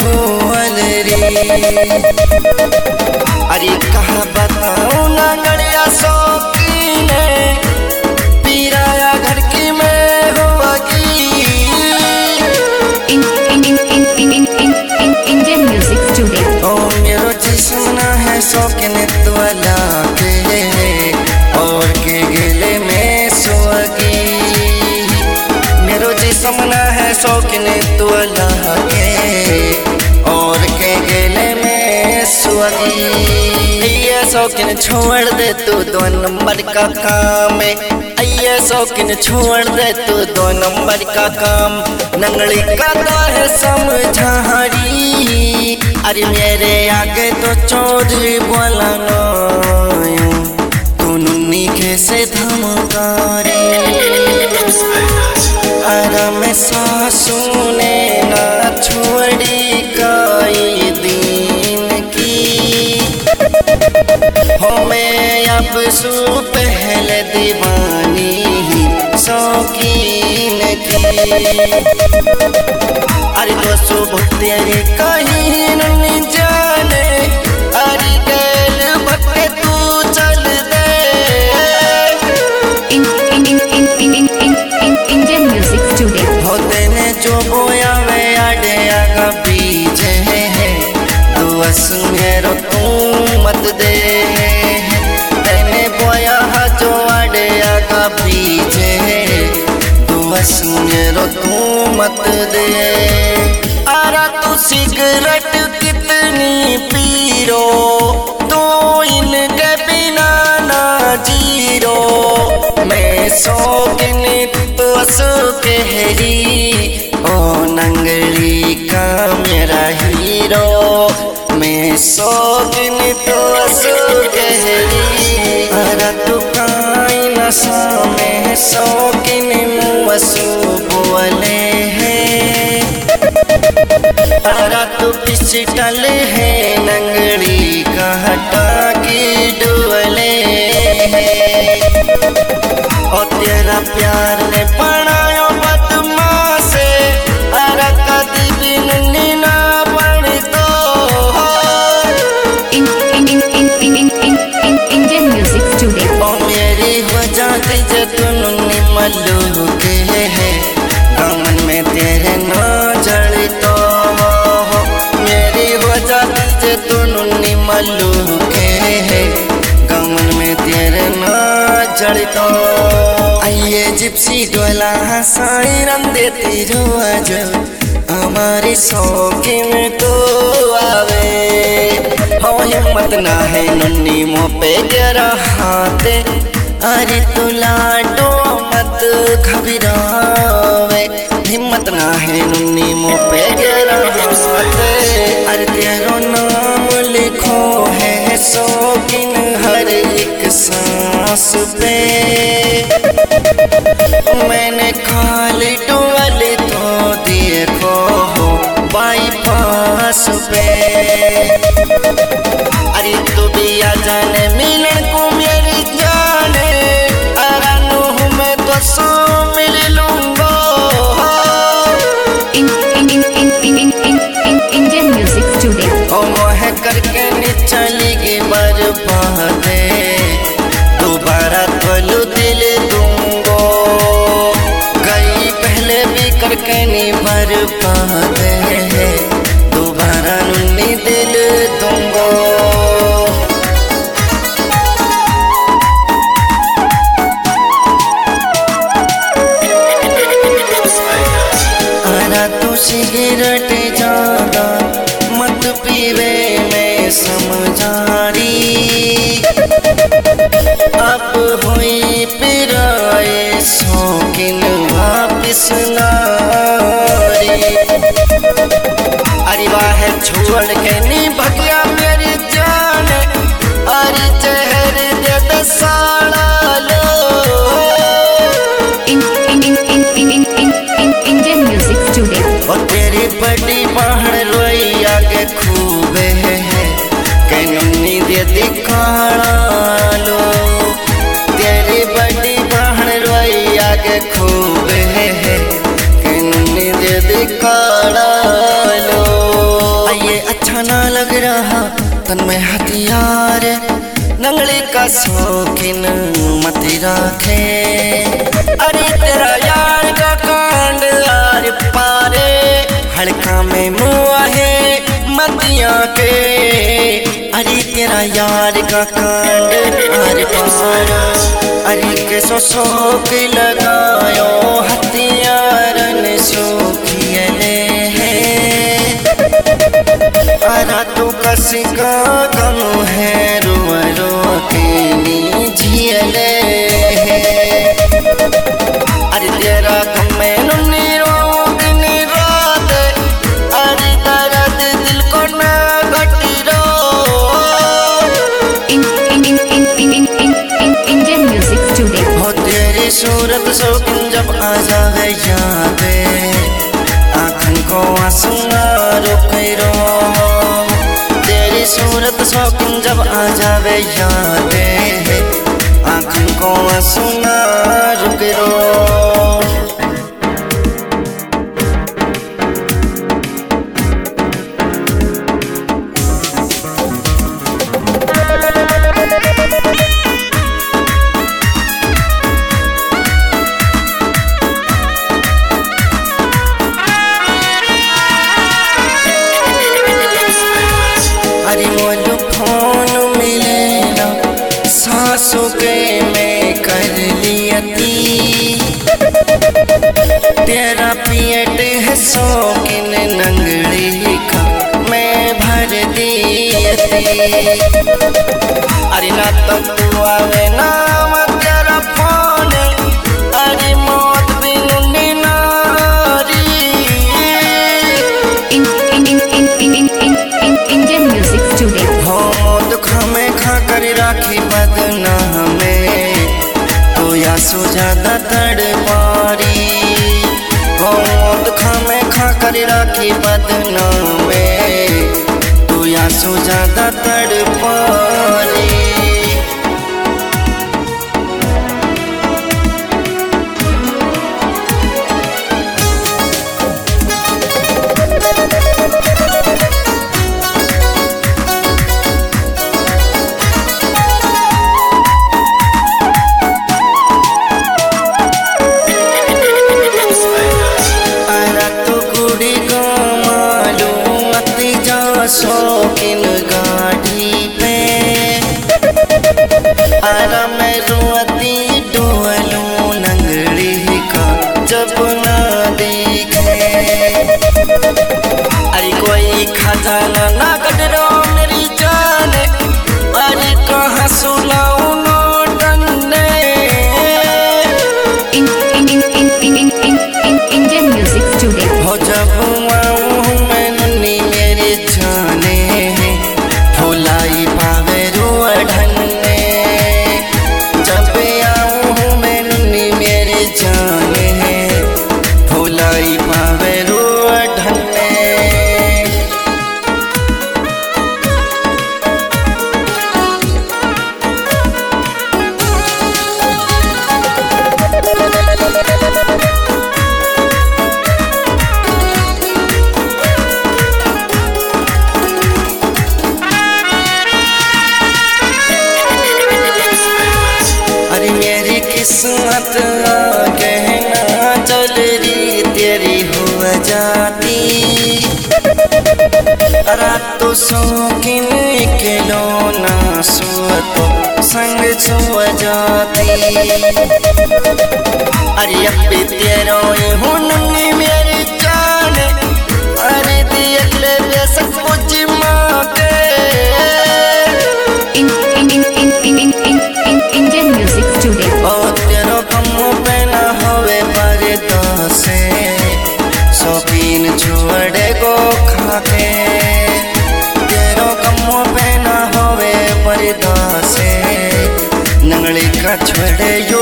खोल रे। अरे कहाँ बताऊँ नगड़िया शौकीन पीराया घर की में होगी। Indian music studio. ओ मेरो जिस्म ना है शौकीन वाला के और के गले में सोगी। मेरो जिस्म ना है शौकीन वाला के और के गले में सोगी। ये शौकीन छोड़ दे तू 2 नंबर का काम है। ये शौकीन छोड़ दे तू 2 नंबर का काम। नंगड़ी का तो है समझारी। अरे मेरे आगे तो चौधरी बोला ना तू नुन्नी कैसे धमकारी। अरे मैं सासू ने ना छोड़ी कई दिन की। हो मैं अब सु पहले दीवानी शौकीन की। अरे दोस्तों तेरे कहीं नहीं जाने। अरे गैल भक्के तू चल दे। Indian music studio. हो तेने जो बोया वे आड़े आगा बीजे दुआस मेरो तू मत दे। तेने बोया जो आड़े आगा बीजे दुआस मेरो तू मत दे। अरे तू सिगरेट कितनी पीरो तो इनके बिना ना जीरो। मैं शौकीन तो कहरी ओ नंगली का मेरा हीरो। मैं शौकीन तो कहरी। अरे तू काई नशा में शौकीन मुँसू बोले है। अरे तू पिस्टल है नंगड़ी का हटा के डोले है। और तेरा प्यार ने बनायो बदमाश। अरे कदी भी नन्ही ना बन तो। Indian music studio. ओ मेरी वजह से तू नुन्नी मल्लू के है दामन में तेरे ना जड़ी तो। मेरी वजह से तू नुन्नी मल्लू के है गमन में तेरे ना जड़ी तो। आइए जिप्सी डोला हंसाई रन देती रोज हमारी शौकीन तो आवे। हो हिम्मत ना है नन्नी मुँह पे गिरा हाथ। अरे तू लाडो मत घबरावे। हिम्मत ना है नन्नी मुँह पे गिरा हाथ। अरे तेरा नाम लिखो है शौकीन हर एक सांस पे। मैंने खाली टुअल तो देखो बाईपास पे। अरे तू भी आ जाने मिलन को मेरी जाने। अरे नूह मैं तो सो मिल लूंगा। Indian music studio. ओ मोह करके चलेगी बर्बाद। दोबारा तोलू दिल दूंगो। गई पहले भी करके नहीं बर्बाद। दोबारा नुन्नी दिल दूंगो। अरे तू सिगरेट ज्यादा मत पीवे मैं समझारी। अब हुई पिराए शौकीन वापिस नारी। अरे वाह छोड़ के नहीं भगिया मेरी जान। अरे चेहर दे दसाड़ा लो। Indian music studio. और तेरी बड़ी पहाड़ रोई आगे खूबे है कैनुनी दे दिखाड़ा लो। तेरी बड़ी पहाड़ रोई आगे खूबे है कैनुनी दे दिखाड़ा लो। शौकीन मत रखे। अरे तेरा यार का कांड यार पारे हड़का में मुआ है मतिया के। अरे तेरा यार का कांड यार पारा अरे के शौक लगायो हथियारन सूखियले है। अरा तू कसी का गम है रो रो के झियले है। अरे तेरा गम में नुनी रोग निरात अरे दर्द दिल को ना घटी रो। Indian music studio. हो तेरी सूरत शौकीन जब आ जावे याद आँखन को आंसू ना रोके रो। तेरी सूरत शौकीन जब आ जावे याद आँखन को आंसू ना रोके रो। अरे मोलू फोन मिलेला सासों के मैं कर लियती। तेरा पियट है शौकीन नंगड़ी का मैं भर दियती। अरे ना तो तू आवे ना तेरा फोन अरे मौत बिनु नारी। Indian music studio. हो दुखा में खा कर राखी बदना में तो या सो ज्यादा तड़पारी। हो दुखा में खा कर राखी बदना में तो या सो ज्यादा तड़पारी। शौकीन गाड़ी पे अरा मैं रुआती डोलू नंगड़ी का जब ना दिखे। अरे कोई खजाना ना कटरो मेरी जान अरे कहाँ सुलाऊं नोटन ने। Indian music studio. हो जब आऊं मैं नन्नी मेरी जाने भुलाई पावे रुआ ढन्ने। जब आऊं मैं नन्नी मेरी जाने भुलाई पावे रुआ ढन्ने। अरे मेरी किस्मत कहना चल रही तेरी हो जाती। रात तो शौकीन के लोना सो तो संग सो जाती। अरे अब भी तेरो हूँ नन्नी मेरी जान अरे देख ले बेसक कुछ माँ के। Indian music studio. ओ तेरो कम पे ना होवे पर्दा से शौकीन छोड़े गो खाके। तेरो कम पे ना होवे पर्दा से नंगली का छोड़े यो